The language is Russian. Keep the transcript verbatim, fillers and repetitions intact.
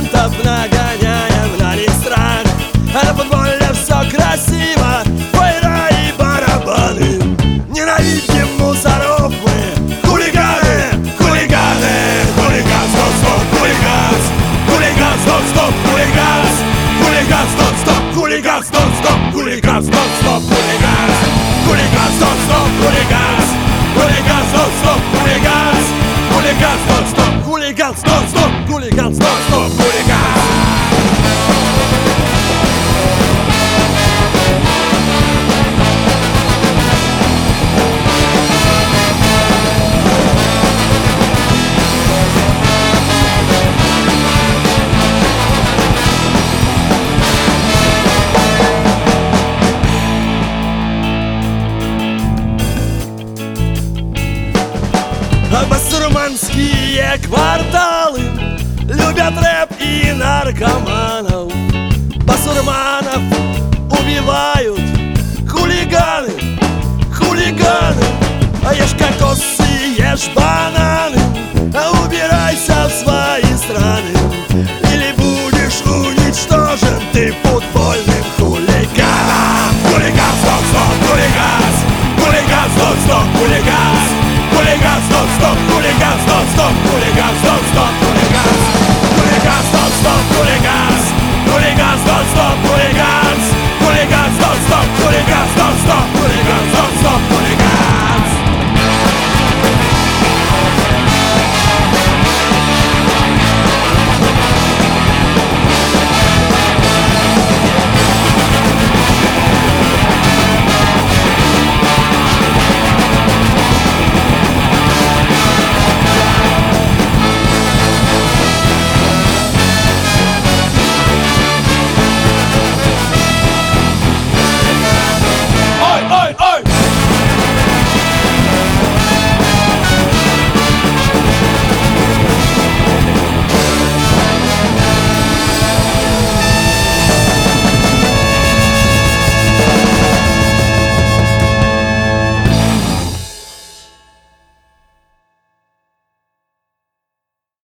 фанатов нагоняем на них страх. А на футболе все красиво, фейра и барабаны. Ненавидим мусоров мы, хулиганы, хулиганы, хулиган, стоп, стоп, хулиганс, хулиган, стоп, стоп, хулиганс, хулиган, стоп, стоп, хулиган, стоп, стоп, хулиган, стоп, стоп, хулиганс, хулиган, стоп, стоп, хулиганс, хулиган, стоп, стоп, хулиганс, хулиган, стоп, стоп, хулиган, стоп, стоп, хулиган, стоп, стоп, хулиганс. Басурманские кварталы любят рэп и наркоманов. Басурманов убивают хулиганы, хулиганы. А ешь кокосы, ешь бананы.